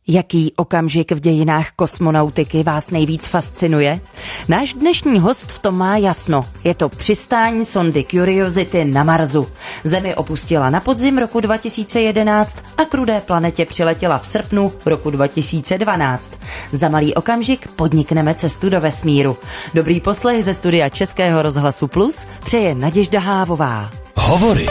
Jaký okamžik v dějinách kosmonautiky vás nejvíc fascinuje? Náš dnešní host v tom má jasno. Je to přistání sondy Curiosity na Marsu. Zemi opustila na podzim roku 2011 a k rudé planetě přiletěla v srpnu roku 2012. Za malý okamžik podnikneme cestu do vesmíru. Dobrý poslech ze studia Českého rozhlasu Plus přeje Naděžda Hávová. Hovory.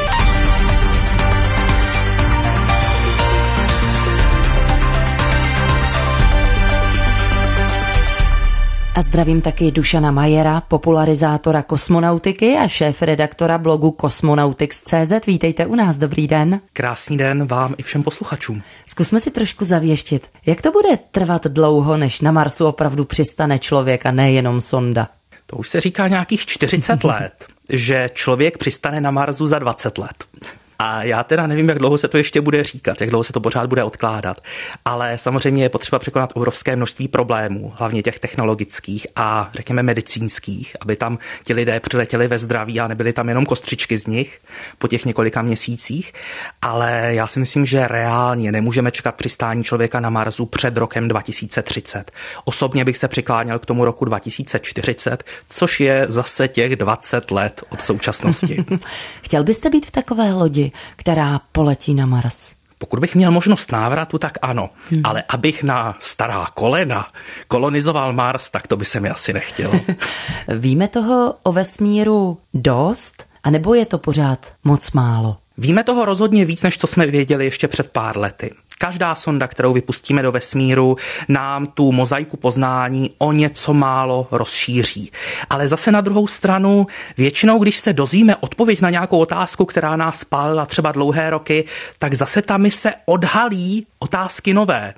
A zdravím taky Dušana Majera, popularizátora kosmonautiky a šéfredaktora blogu Cosmonautics.cz. Vítejte u nás, dobrý den. Krásný den vám i všem posluchačům. Zkusme si trošku zavěštit. Jak to bude trvat dlouho, než na Marsu opravdu přistane člověk a nejenom sonda? To už se říká nějakých 40 let, že člověk přistane na Marsu za 20 let. A já teda nevím, jak dlouho se to ještě bude říkat, jak dlouho se to pořád bude odkládat. Ale samozřejmě je potřeba překonat obrovské množství problémů, hlavně těch technologických a řekněme medicínských, aby tam ti lidé přiletěli ve zdraví a nebyly tam jenom kostřičky z nich po těch několika měsících. Ale já si myslím, že reálně nemůžeme čekat přistání člověka na Marsu před rokem 2030. Osobně bych se přikláněl k tomu roku 2040, což je zase těch 20 let od současnosti. Chtěl byste být v takové lodi, která poletí na Mars? Pokud bych měl možnost návratu, tak ano. Ale abych na stará kolena kolonizoval Mars, tak to by se mi asi nechtělo. Víme toho o vesmíru dost, anebo je to pořád moc málo? Víme toho rozhodně víc, než co jsme věděli ještě před pár lety. Každá sonda, kterou vypustíme do vesmíru, nám tu mozaiku poznání o něco málo rozšíří. Ale zase na druhou stranu, většinou, když se dozvíme odpověď na nějakou otázku, která nás pálila třeba dlouhé roky, tak zase ta mise odhalí otázky nové,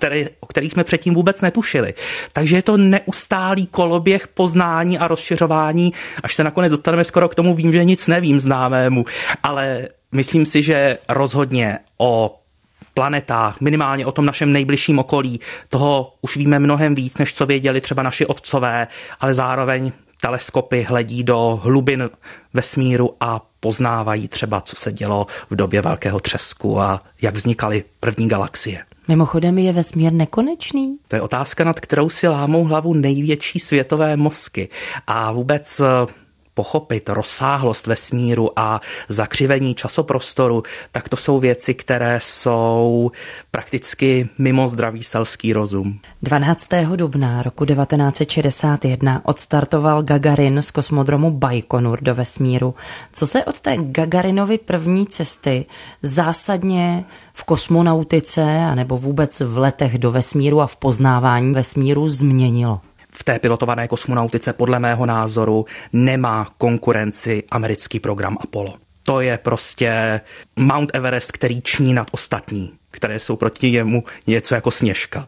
o kterých jsme předtím vůbec netušili. Takže je to neustálý koloběh poznání a rozšiřování, až se nakonec dostaneme skoro k tomu vím, že nic nevím známému. Ale myslím si, že rozhodně o planetách, minimálně o tom našem nejbližším okolí, toho už víme mnohem víc, než co věděli třeba naši otcové, ale zároveň teleskopy hledí do hlubin vesmíru a poznávají třeba, co se dělo v době velkého třesku a jak vznikaly první galaxie. Mimochodem, je vesmír nekonečný? To je otázka, nad kterou si lámou hlavu největší světové mozky. A vůbec pochopit rozsáhlost vesmíru a zakřivení časoprostoru, tak to jsou věci, které jsou prakticky mimo zdravý selský rozum. 12. dubna roku 1961 odstartoval Gagarin z kosmodromu Bajkonur do vesmíru. Co se od té Gagarinovy první cesty zásadně v kosmonautice anebo vůbec v letech do vesmíru a v poznávání vesmíru změnilo? V té pilotované kosmonautice podle mého názoru nemá konkurenci americký program Apollo. To je prostě Mount Everest, který ční nad ostatní, které jsou proti němu něco jako Sněžka.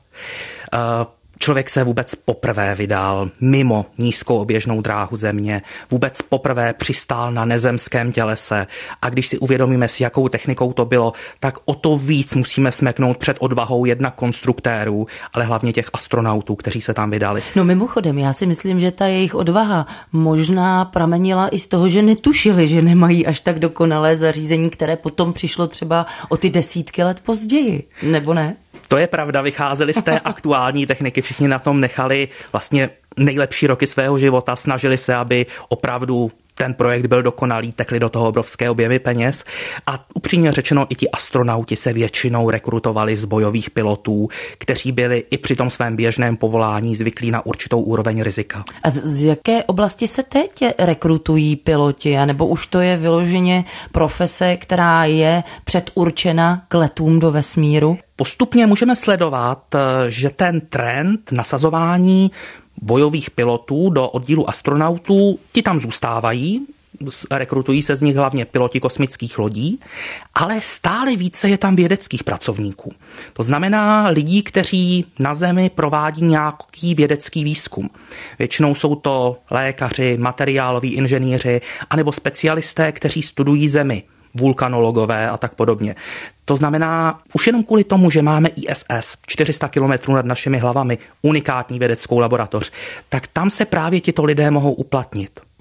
Člověk se vůbec poprvé vydal mimo nízkou oběžnou dráhu Země, vůbec poprvé přistál na nezemském tělese a když si uvědomíme, s jakou technikou to bylo, tak o to víc musíme smeknout před odvahou jednak konstruktérů, ale hlavně těch astronautů, kteří se tam vydali. No mimochodem, já si myslím, že ta jejich odvaha možná pramenila i z toho, že netušili, že nemají až tak dokonalé zařízení, které potom přišlo třeba o ty desítky let později, nebo ne? To je pravda, vycházeli z té aktuální techniky, všichni na tom nechali vlastně nejlepší roky svého života, snažili se, aby opravdu ten projekt byl dokonalý, tekli do toho obrovské objemy peněz a upřímně řečeno i ti astronauti se většinou rekrutovali z bojových pilotů, kteří byli i při tom svém běžném povolání zvyklí na určitou úroveň rizika. A z jaké oblasti se teď rekrutují piloti, anebo už to je vyloženě profese, která je předurčena k letům do vesmíru? Postupně můžeme sledovat, že ten trend nasazování bojových pilotů do oddílu astronautů, ti tam zůstávají, rekrutují se z nich hlavně piloti kosmických lodí, ale stále více je tam vědeckých pracovníků. To znamená lidí, kteří na Zemi provádí nějaký vědecký výzkum. Většinou jsou to lékaři, materiáloví inženýři anebo specialisté, kteří studují Zemi, vulkanologové a tak podobně. To znamená, už jenom kvůli tomu, že máme ISS 400 kilometrů nad našimi hlavami, unikátní vědeckou laboratoř, tak tam se právě tito lidé mohou uplatnit.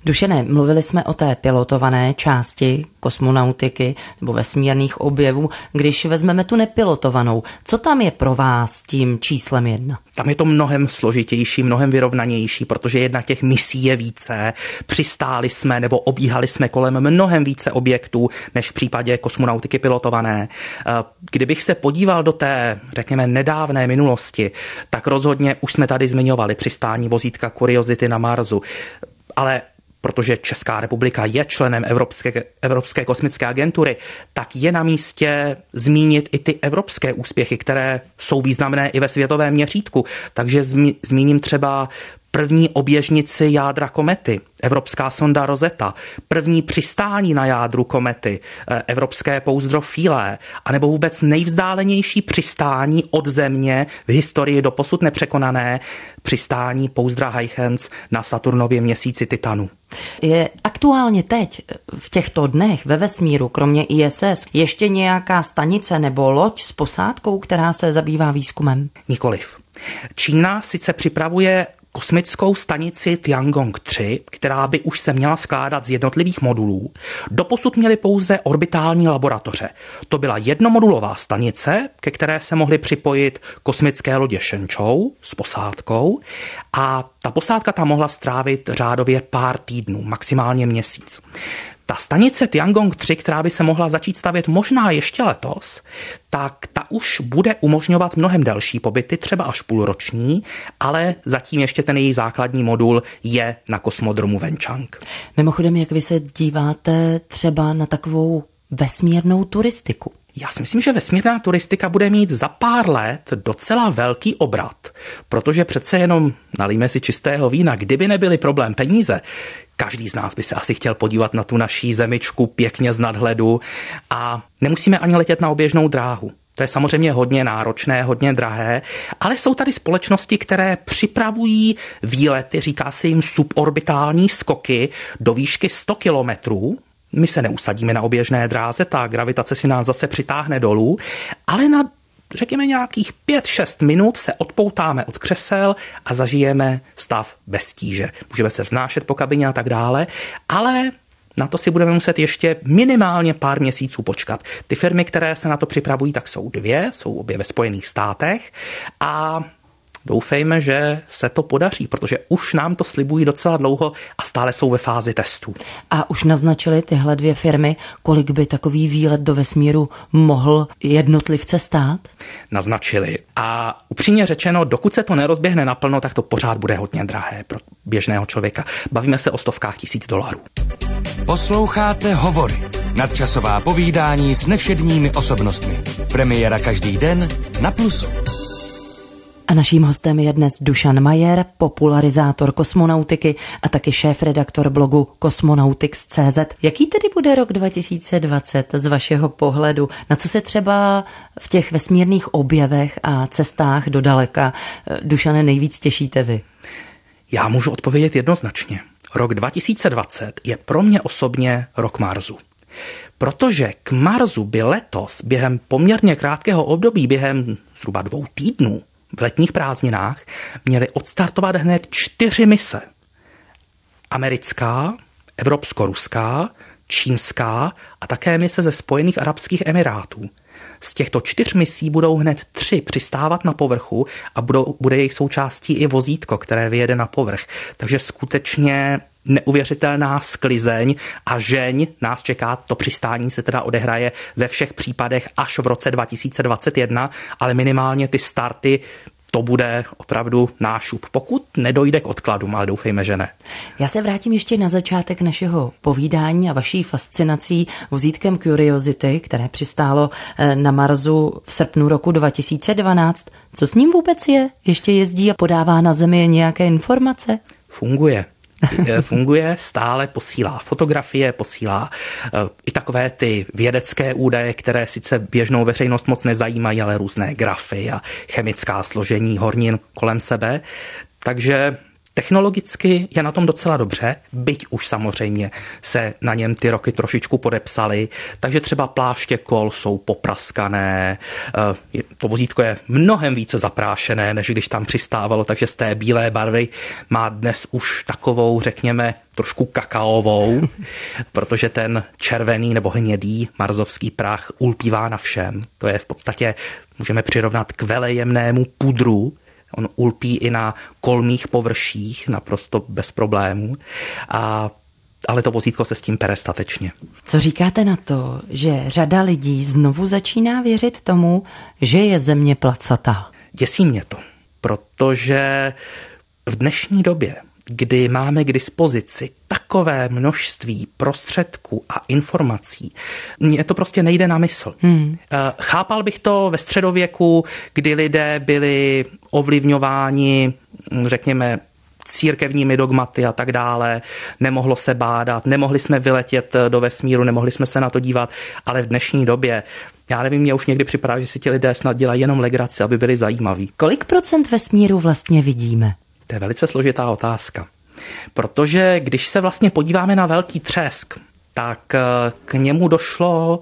Dušane, mluvili jsme o té pilotované části kosmonautiky nebo vesmírných objevů. Když vezmeme tu nepilotovanou, co tam je pro vás tím číslem 1? Tam je to mnohem složitější, mnohem vyrovnanější, protože jednak těch misí je více. Přistáli jsme nebo obíhali jsme kolem mnohem více objektů, než v případě kosmonautiky pilotované. Kdybych se podíval do té, řekněme, nedávné minulosti, tak rozhodně už jsme tady zmiňovali přistání vozítka Curiosity na Marsu. Ale protože Česká republika je členem Evropské kosmické agentury, tak je na místě zmínit i ty evropské úspěchy, které jsou významné i ve světovém měřítku. Takže zmíním třeba první oběžnici jádra komety, evropská sonda Rosetta, první přistání na jádru komety, evropské pouzdro Philae, anebo vůbec nejvzdálenější přistání od Země v historii doposud nepřekonané přistání pouzdra Huygens na Saturnově měsíci Titanu. Je aktuálně teď, v těchto dnech ve vesmíru, kromě ISS, ještě nějaká stanice nebo loď s posádkou, která se zabývá výzkumem? Nikoliv. Čína sice připravuje kosmickou stanici Tiangong-3, která by už se měla skládat z jednotlivých modulů. Doposud měly pouze orbitální laboratoře. To byla jednomodulová stanice, ke které se mohly připojit kosmické lodě Shenzhou s posádkou a ta posádka tam mohla strávit řádově pár týdnů, maximálně měsíc. Ta stanice Tiangong-3, která by se mohla začít stavět možná ještě letos, tak ta už bude umožňovat mnohem delší pobyty, třeba až půlroční, ale zatím ještě ten její základní modul je na kosmodromu Wenchang. Mimochodem, jak vy se díváte třeba na takovou vesmírnou turistiku? Já si myslím, že vesmírná turistika bude mít za pár let docela velký obrat, protože přece jenom nalijme si čistého vína, kdyby nebyly problém peníze, každý z nás by se asi chtěl podívat na tu naší zemičku pěkně z nadhledu a nemusíme ani letět na oběžnou dráhu. To je samozřejmě hodně náročné, hodně drahé, ale jsou tady společnosti, které připravují výlety, říká se jim suborbitální skoky do výšky 100 kilometrů. My se neusadíme na oběžné dráze, ta gravitace si nás zase přitáhne dolů, ale na, řekněme, nějakých 5-6 minut se odpoutáme od křesel a zažijeme stav bez tíže. Můžeme se vznášet po kabině a tak dále, ale na to si budeme muset ještě minimálně pár měsíců počkat. Ty firmy, které se na to připravují, tak jsou dvě, jsou obě ve Spojených státech a doufejme, že se to podaří, protože už nám to slibují docela dlouho a stále jsou ve fázi testů. A už naznačily tyhle dvě firmy, kolik by takový výlet do vesmíru mohl jednotlivce stát? Naznačili. A upřímně řečeno, dokud se to nerozběhne naplno, tak to pořád bude hodně drahé pro běžného člověka. Bavíme se o stovkách tisíc dolarů. Posloucháte Hovory. Nadčasová povídání s nevšedními osobnostmi. Premiéra každý den na Plusu. A naším hostem je dnes Dušan Majer, popularizátor kosmonautiky a taky šéfredaktor blogu Cosmonautics.cz. Jaký tedy bude rok 2020 z vašeho pohledu? Na co se třeba v těch vesmírných objevech a cestách do daleka, Dušane, nejvíc těšíte vy? Já můžu odpovědět jednoznačně. Rok 2020 je pro mě osobně rok Marsu. Protože k Marsu by letos během poměrně krátkého období, během zhruba 2 týdnů, v letních prázdninách měly odstartovat hned 4 mise. Americká, evropsko-ruská, čínská a také mise ze Spojených arabských emirátů. Z těchto 4 misí budou hned 3 přistávat na povrchu a bude jejich součástí i vozítko, které vyjede na povrch. Takže skutečně neuvěřitelná sklizeň a žeň nás čeká. To přistání se teda odehraje ve všech případech až v roce 2021, ale minimálně ty starty, to bude opravdu nášup, pokud nedojde k odkladům, ale doufejme, že ne. Já se vrátím ještě na začátek našeho povídání a vaší fascinací vozítkem Curiosity, které přistálo na Marsu v srpnu roku 2012. Co s ním vůbec je? Ještě jezdí a podává na Zemi nějaké informace? Funguje, stále posílá fotografie, posílá i takové ty vědecké údaje, které sice běžnou veřejnost moc nezajímají, ale různé grafy a chemická složení hornin kolem sebe. Takže Technologicky je na tom docela dobře, byť už samozřejmě se na něm ty roky trošičku podepsaly, takže třeba pláště kol jsou popraskané, to vozítko je mnohem více zaprášené, než když tam přistávalo, takže z té bílé barvy má dnes už takovou, řekněme, trošku kakaovou, protože ten červený nebo hnědý marsovský prach ulpívá na všem. To je v podstatě, můžeme přirovnat k velejemnému pudru. On ulpí i na kolmých površích naprosto bez problémů, ale to vozítko se s tím pere statečně. Co říkáte na to, že řada lidí znovu začíná věřit tomu, že je Země placatá? Děsí mě to, protože v dnešní době, kdy máme k dispozici takové množství prostředků a informací, mně to prostě nejde na mysl. Chápal bych to ve středověku, kdy lidé byli ovlivňováni, řekněme, církevními dogmaty a tak dále, nemohlo se bádat, nemohli jsme vyletět do vesmíru, nemohli jsme se na to dívat, ale v dnešní době, já nevím, mě už někdy připadá, že si ti lidé snad dělají jenom legraci, aby byli zajímaví. Kolik procent vesmíru vlastně vidíme? To je velice složitá otázka, protože když se vlastně podíváme na velký třesk, tak k němu došlo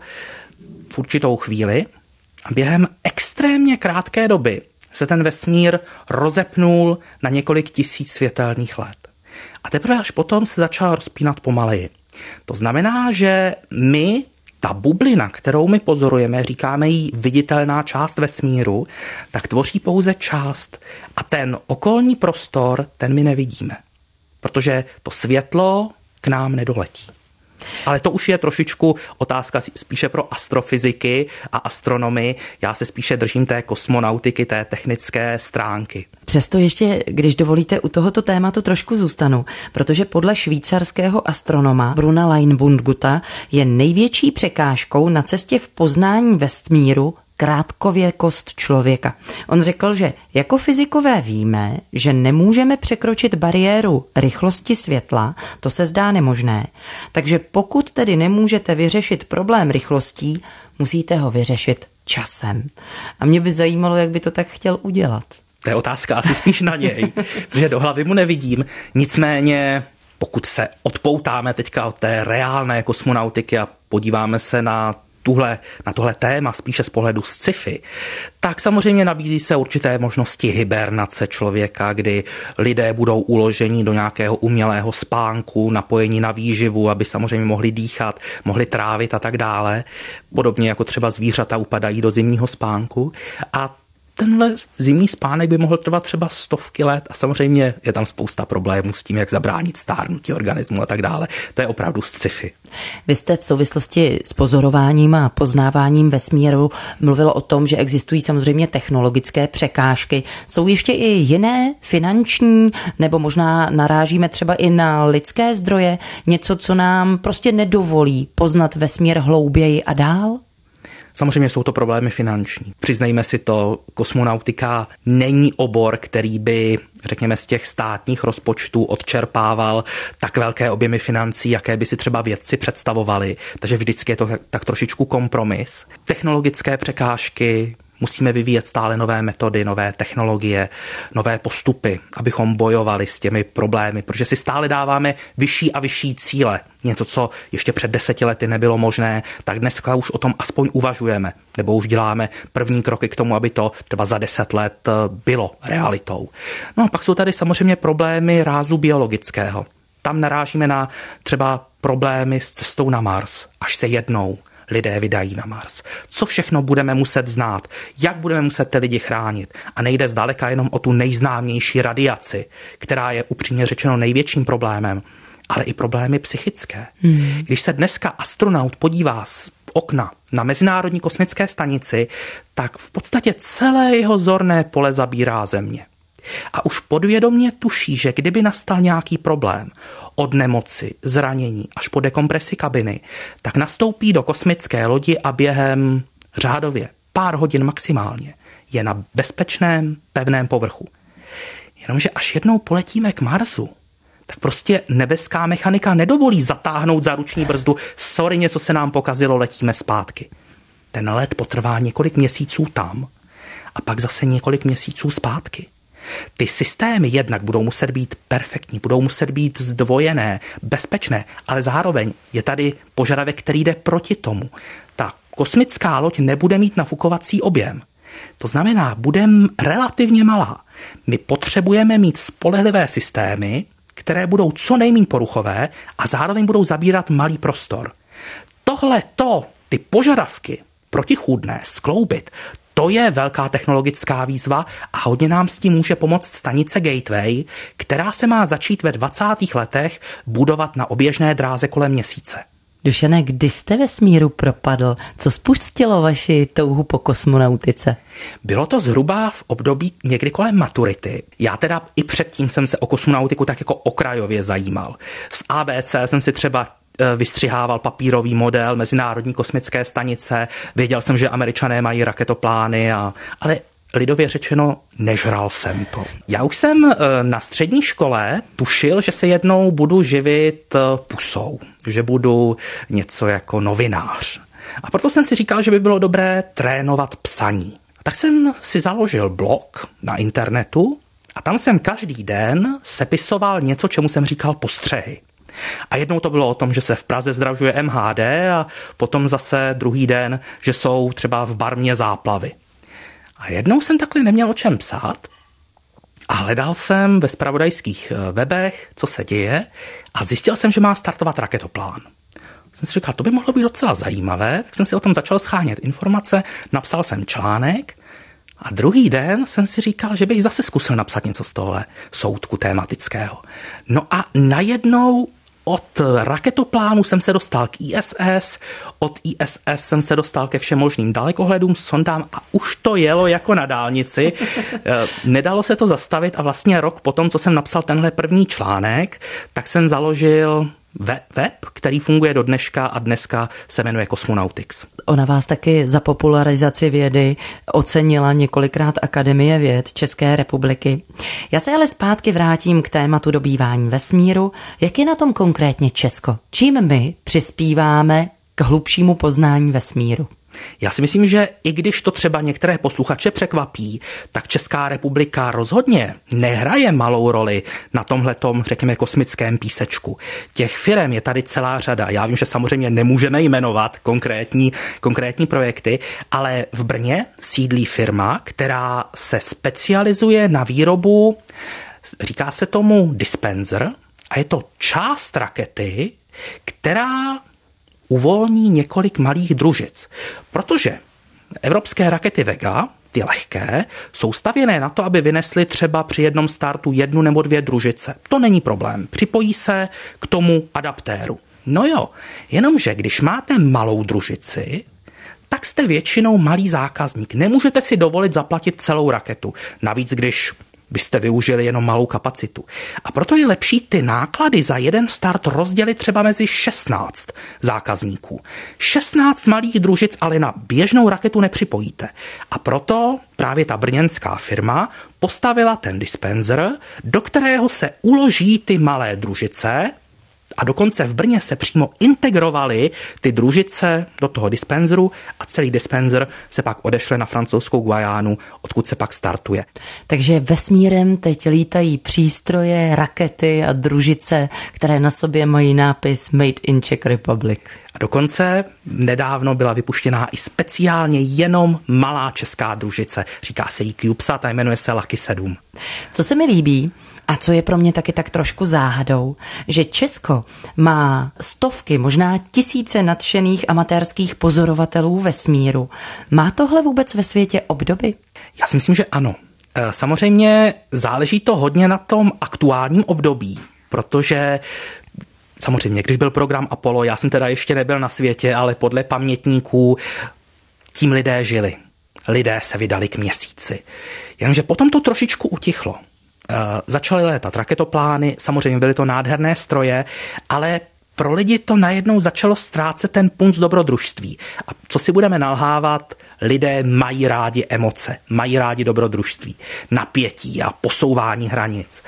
v určitou chvíli a během extrémně krátké doby se ten vesmír rozepnul na několik tisíc světelných let. A teprve až potom se začal rozpínat pomaleji. To znamená, že my, ta bublina, kterou my pozorujeme, říkáme jí viditelná část vesmíru, tak tvoří pouze část. A ten okolní prostor, ten my nevidíme. Protože to světlo k nám nedoletí. Ale to už je trošičku otázka spíše pro astrofyziky a astronomy. Já se spíše držím té kosmonautiky, té technické stránky. Přesto ještě, když dovolíte, u tohoto tématu trošku zůstanu, protože podle švýcarského astronoma Bruna Leinbundguta je největší překážkou na cestě v poznání vesmíru krátkověkost člověka. On řekl, že jako fyzikové víme, že nemůžeme překročit bariéru rychlosti světla, to se zdá nemožné. Takže pokud tedy nemůžete vyřešit problém rychlostí, musíte ho vyřešit časem. A mě by zajímalo, jak by to tak chtěl udělat. To je otázka asi spíš na něj, protože do hlavy mu nevidím. Nicméně, pokud se odpoutáme teďka od té reálné kosmonautiky a podíváme se na tohle téma spíše z pohledu sci-fi, tak samozřejmě nabízí se určité možnosti hibernace člověka, kdy lidé budou uloženi do nějakého umělého spánku, napojení na výživu, aby samozřejmě mohli dýchat, mohli trávit a tak dále. Podobně jako třeba zvířata upadají do zimního spánku. A tenhle zimní spánek by mohl trvat třeba stovky let a samozřejmě je tam spousta problémů s tím, jak zabránit stárnutí organismu a tak dále. To je opravdu sci-fi. Vy jste v souvislosti s pozorováním a poznáváním vesmíru mluvil o tom, že existují samozřejmě technologické překážky. Jsou ještě i jiné finanční, nebo možná narážíme třeba i na lidské zdroje, něco, co nám prostě nedovolí poznat vesmír hlouběji a dál? Samozřejmě jsou to problémy finanční. Přiznejme si to, kosmonautika není obor, který by, řekněme, z těch státních rozpočtů odčerpával tak velké objemy financí, jaké by si třeba vědci představovali. Takže vždycky je to tak trošičku kompromis. Technologické překážky, musíme vyvíjet stále nové metody, nové technologie, nové postupy, abychom bojovali s těmi problémy, protože si stále dáváme vyšší a vyšší cíle. Něco, co ještě před 10 lety nebylo možné, tak dneska už o tom aspoň uvažujeme, nebo už děláme první kroky k tomu, aby to třeba za 10 let bylo realitou. No a pak jsou tady samozřejmě problémy rázu biologického. Tam narážíme na třeba problémy s cestou na Mars, až se jednou lidé vydají na Mars. Co všechno budeme muset znát, jak budeme muset ty lidi chránit. A nejde zdaleka jenom o tu nejznámější radiaci, která je upřímně řečeno největším problémem, ale i problémy psychické. Když se dneska astronaut podívá z okna na Mezinárodní kosmické stanici, tak v podstatě celé jeho zorné pole zabírá Země. A už podvědomě tuší, že kdyby nastal nějaký problém, od nemoci, zranění až po dekompresi kabiny, tak nastoupí do kosmické lodi a během řádově pár hodin maximálně je na bezpečném, pevném povrchu. Jenomže až jednou poletíme k Marsu, tak prostě nebeská mechanika nedovolí zatáhnout za ruční brzdu, sorry, něco se nám pokazilo, letíme zpátky. Ten let potrvá několik měsíců tam a pak zase několik měsíců zpátky. Ty systémy jednak budou muset být perfektní, budou muset být zdvojené, bezpečné, ale zároveň je tady požadavek, který jde proti tomu. Ta kosmická loď nebude mít nafukovací objem. To znamená, bude relativně malá. My potřebujeme mít spolehlivé systémy, které budou co nejméně poruchové a zároveň budou zabírat malý prostor. Ty požadavky protichůdné skloubit, to je velká technologická výzva a hodně nám s tím může pomoct stanice Gateway, která se má začít ve 20. letech budovat na oběžné dráze kolem Měsíce. Dušane, kdy jste vesmíru propadl? Co spustilo vaši touhu po kosmonautice? Bylo to zhruba v období někdy kolem maturity. Já teda i předtím jsem se o kosmonautiku tak jako okrajově zajímal. Z ABC jsem si třeba vystřihával papírový model Mezinárodní kosmické stanice, věděl jsem, že Američané mají raketoplány, ale lidově řečeno, nežral jsem to. Já už jsem na střední škole tušil, že se jednou budu živit pusou, že budu něco jako novinář. A proto jsem si říkal, že by bylo dobré trénovat psaní. Tak jsem si založil blog na internetu a tam jsem každý den sepisoval něco, čemu jsem říkal postřehy. A jednou to bylo o tom, že se v Praze zdražuje MHD a potom zase druhý den, že jsou třeba v Barmě záplavy. A jednou jsem takhle neměl o čem psát a hledal jsem ve zpravodajských webech, co se děje a zjistil jsem, že má startovat raketoplán. Jsem si říkal, to by mohlo být docela zajímavé, tak jsem si o tom začal schánět informace, napsal jsem článek a druhý den jsem si říkal, že bych zase zkusil napsat něco z tohle soudku tématického. No a najednou od raketoplánu jsem se dostal k ISS, od ISS jsem se dostal ke všem možným dalekohledům, sondám a už to jelo jako na dálnici. Nedalo se to zastavit a vlastně rok potom, co jsem napsal tenhle první článek, tak jsem založil web, který funguje do dneška a dneska se jmenuje Cosmonautics. Ona vás taky za popularizaci vědy ocenila několikrát Akademie věd České republiky. Já se ale zpátky vrátím k tématu dobývání vesmíru. Jak je na tom konkrétně Česko? Čím my přispíváme k hlubšímu poznání vesmíru? Já si myslím, že i když to třeba některé posluchače překvapí, tak Česká republika rozhodně nehraje malou roli na tomhletom, řekněme, kosmickém písečku. Těch firem je tady celá řada. Já vím, že samozřejmě nemůžeme jmenovat konkrétní projekty, ale v Brně sídlí firma, která se specializuje na výrobu, říká se tomu dispenser, a je to část rakety, která uvolní několik malých družic. Protože evropské rakety Vega, ty lehké, jsou stavěné na to, aby vynesly třeba při jednom startu 1 nebo 2 družice. To není problém. Připojí se k tomu adaptéru. No jo, jenomže když máte malou družici, tak jste většinou malý zákazník. Nemůžete si dovolit zaplatit celou raketu. Navíc, když byste využili jenom malou kapacitu. A proto je lepší ty náklady za jeden start rozdělit třeba mezi 16 zákazníků. 16 malých družic ale na běžnou raketu nepřipojíte. A proto právě ta brněnská firma postavila ten dispenser, do kterého se uloží ty malé družice, a dokonce v Brně se přímo integrovaly ty družice do toho dispenzeru a celý dispenzer se pak odešle na francouzskou Guajánu, odkud se pak startuje. Takže vesmírem teď lítají přístroje, rakety a družice, které na sobě mají nápis Made in Czech Republic. A dokonce nedávno byla vypuštěná i speciálně jenom malá česká družice. Říká se jí CubeSat a jmenuje se Lucky 7. Co se mi líbí, a co je pro mě taky tak trošku záhadou, že Česko má stovky, možná tisíce nadšených amatérských pozorovatelů vesmíru. Má tohle vůbec ve světě obdoby? Já si myslím, že ano. Samozřejmě záleží to hodně na tom aktuálním období, protože samozřejmě, když byl program Apollo, já jsem teda ještě nebyl na světě, ale podle pamětníků tím lidé žili. Lidé se vydali k Měsíci. Jenomže potom to trošičku utichlo. Začaly létat raketoplány, samozřejmě byly to nádherné stroje, ale pro lidi to najednou začalo ztrácet ten punc dobrodružství. A co si budeme nalhávat, lidé mají rádi emoce, mají rádi dobrodružství, napětí a posouvání hranic.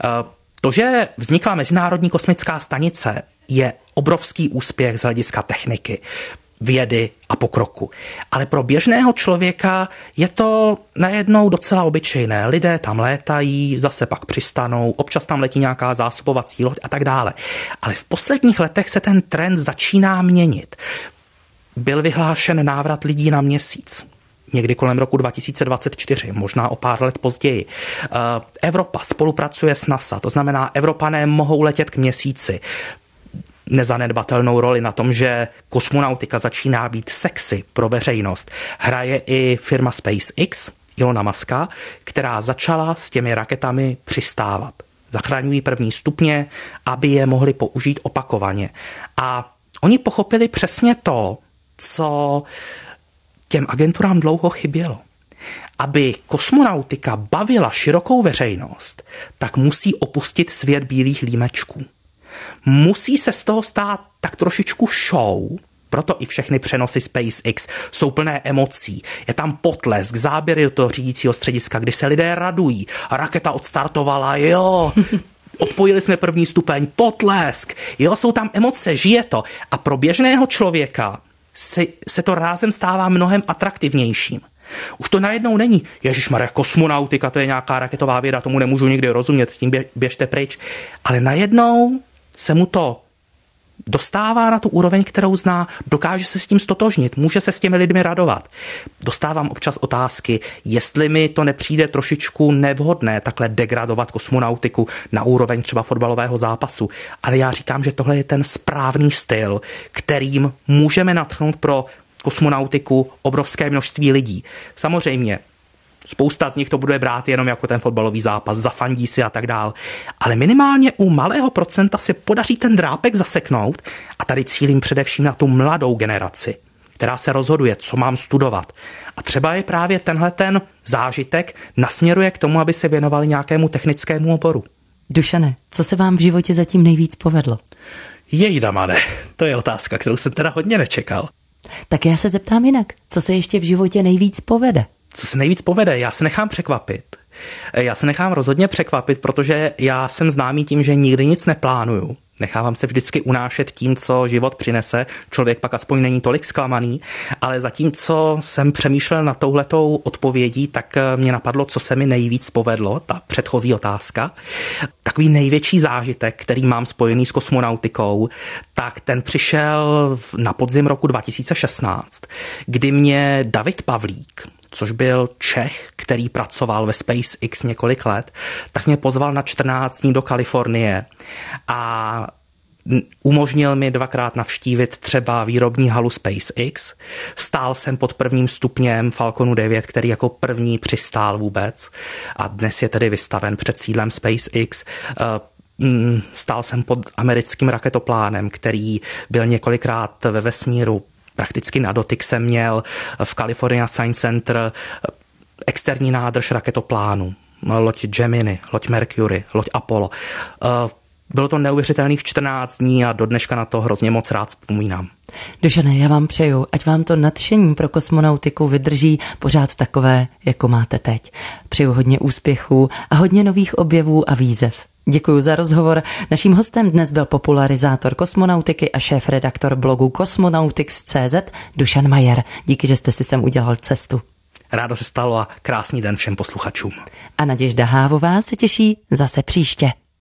To, že vznikla Mezinárodní kosmická stanice, je obrovský úspěch z hlediska techniky. vědy a pokroku. Ale pro běžného člověka je to najednou docela obyčejné. Lidé tam létají, zase pak přistanou, občas tam letí nějaká zásobovací loď a tak dále. Ale v posledních letech se ten trend začíná měnit. Byl vyhlášen návrat lidí na Měsíc. Někdy kolem roku 2024, možná o pár let později. Evropa spolupracuje s NASA, to znamená, Evropané mohou letět k Měsíci. Nezanedbatelnou roli na tom, že kosmonautika začíná být sexy pro veřejnost, hraje i firma SpaceX, Ilona Muska, která začala s těmi raketami přistávat. Zachraňují první stupně, aby je mohli použít opakovaně. A oni pochopili přesně to, co těm agenturám dlouho chybělo. Aby kosmonautika bavila širokou veřejnost, tak musí opustit svět bílých límečků. Musí se z toho stát tak trošičku show, proto i všechny přenosy SpaceX jsou plné emocí. Je tam potlesk, záběry do toho řídícího střediska, kdy se lidé radují. Raketa odstartovala, jo, odpojili jsme první stupeň, potlesk, jo, jsou tam emoce, žije to. A pro běžného člověka se to rázem stává mnohem atraktivnějším. Už to najednou není, ježišmarja, kosmonautika, to je nějaká raketová věda, tomu nemůžu nikdy rozumět, s tím běžte pryč. Ale najednou se mu to dostává na tu úroveň, kterou zná, dokáže se s tím stotožnit, může se s těmi lidmi radovat. Dostávám občas otázky, jestli mi to nepřijde trošičku nevhodné takhle degradovat kosmonautiku na úroveň třeba fotbalového zápasu. Ale já říkám, že tohle je ten správný styl, kterým můžeme nadchnout pro kosmonautiku obrovské množství lidí. Samozřejmě, spousta z nich to bude brát jenom jako ten fotbalový zápas, zafandí si a tak dál. Ale minimálně u malého procenta se podaří ten drápek zaseknout a tady cílím především na tu mladou generaci, která se rozhoduje, co mám studovat. A třeba je právě tenhle ten zážitek nasměruje k tomu, aby se věnovali nějakému technickému oboru. Dušane, co se vám v životě zatím nejvíc povedlo? Jejdamane, to je otázka, kterou jsem teda hodně nečekal. Tak já se zeptám jinak, co se ještě v životě nejvíc povede? Co se nejvíc povede? Já se nechám překvapit. Já se nechám rozhodně překvapit, protože já jsem známý tím, že nikdy nic neplánuju. Nechávám se vždycky unášet tím, co život přinese. Člověk pak aspoň není tolik zklamaný, ale zatímco jsem přemýšlel nad touhletou odpovědí, tak mě napadlo, co se mi nejvíc povedlo, ta předchozí otázka. Takový největší zážitek, který mám spojený s kosmonautikou, tak ten přišel na podzim roku 2016, kdy mě David Pavlík, což byl Čech, který pracoval ve SpaceX několik let, tak mě pozval na 14 dní do Kalifornie a umožnil mi 2krát navštívit třeba výrobní halu SpaceX. Stál jsem pod prvním stupněm Falconu 9, který jako první přistál vůbec a dnes je tedy vystaven před sídlem SpaceX. Stál jsem pod americkým raketoplánem, který byl několikrát ve vesmíru. Prakticky na dotyk jsem měl v California Science Center externí nádrž raketoplánu, loď Gemini, loď Mercury, loď Apollo. Bylo to neuvěřitelných 14 dní a do dneška na to hrozně moc rád vzpomínám. Dušane, já vám přeju, ať vám to nadšení pro kosmonautiku vydrží pořád takové, jako máte teď. Přeju hodně úspěchů a hodně nových objevů a výzev. Děkuji za rozhovor. Naším hostem dnes byl popularizátor kosmonautiky a šéfredaktor blogu Cosmonautics.cz Dušan Majer. Díky, že jste si sem udělal cestu. Rádo se stalo a krásný den všem posluchačům. A Naděžda Hávová se těší zase příště.